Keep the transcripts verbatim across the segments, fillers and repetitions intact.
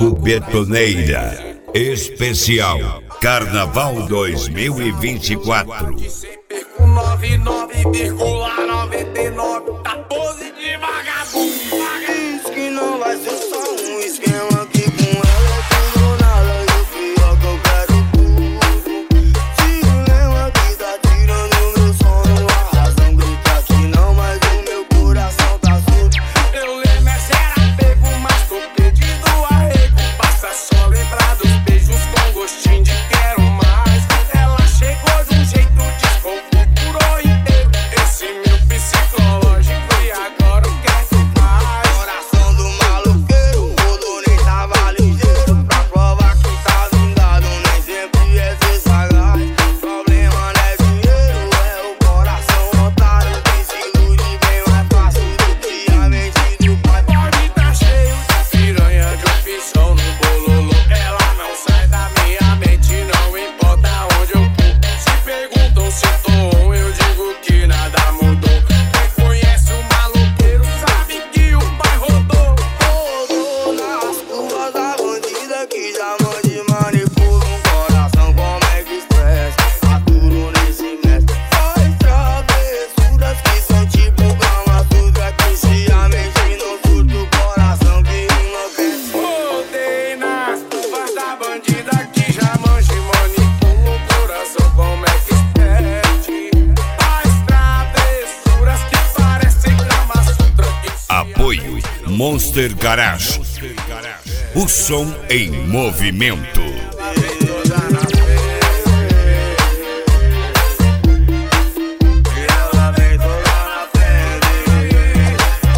Bloco Betoneira Especial Carnaval dois mil e vinte e quatro. noventa e nove vírgula noventa e nove tá pose de vagabundo. Diz que não vai ser só um esquema que com ela tudo ou nada. E o pior que eu quero tudo. Se o lema que tá tirando meu sono, a razão grita que não, mas o meu coração tá surdo. Meu lema é ser apego, mas tô perdido arrego. Basta só lembrar dos beijos com gostinho de quero mais. Ela chegou de um jeito desconfigurou inteiro esse meu psicológico e agora o que é que faz? Coração do maloqueiro, o rodou nem tava ligeiro. Pra provar que tá vingado, nem sempre é ser sagaz. Problema não é dinheiro, é o coração otário. Quem se ilude bem mais fácil do que a mente do pai. Pode tá cheio de piranha de opção no bololô. Ela não sai da minha mente, não importa onde eu for. Se perguntam se tô on, eu digo que nada mudou. Quem conhece o maloqueiro sabe que o pai rodou. Rodou nas curvas da bandida que já mande manipula um coração como é que expressa. Aturo nesse mestre, faz travessuras que são tipo Kama Sutra. Que se a mente não surta o coração que enlouquece. Rodei nas curvas da bandida que já manja e manipula o coração como é que experte. Faz travessuras que parecem Kama Sutra. Apoio Monster Garage. O som em movimento. Ela vem toda na frente.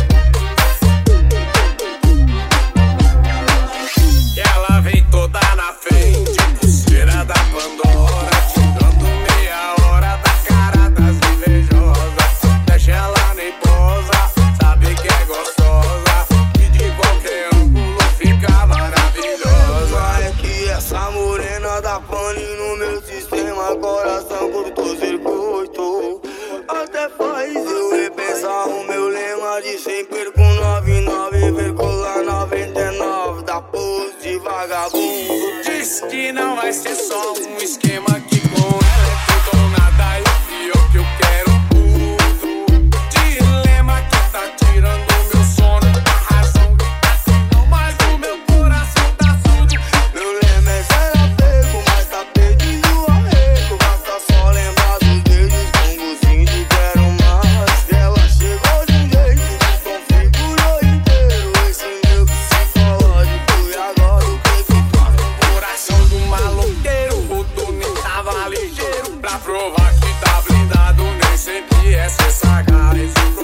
Ela vem toda na frente, pulseira da Pandora, tirando meia hora da cara das invejosas. Deixa ela nem posa, sabe que é gostosa, e de qualquer ângulo fica maravilhosa. É que essa morena dá pane no meu sistema, coração curto-circuito. Até faz eu repensar o meu lema de sempre com noventa e nove vírgula noventa e nove da pose de vagabundo. Diz que não vai ser só um esquema que com ela é tudo ou nada. E o pior que eu quero tudo. Dilema que tá tirando meu sono. A razão grita que não, mas o meu coração tá surdo. Meu lema é ser apego, mas tá perdido arrego. Basta só lembrar dos beijos com gostinho de quero mais. Ela chegou de um jeito, desconfigurou inteiro esse meu psicológico. E agora o que que faz? Coração do maloqueiro, o rodou nem tava ligeiro. Pra provar que tá blindado, nem sempre é ser sagaz.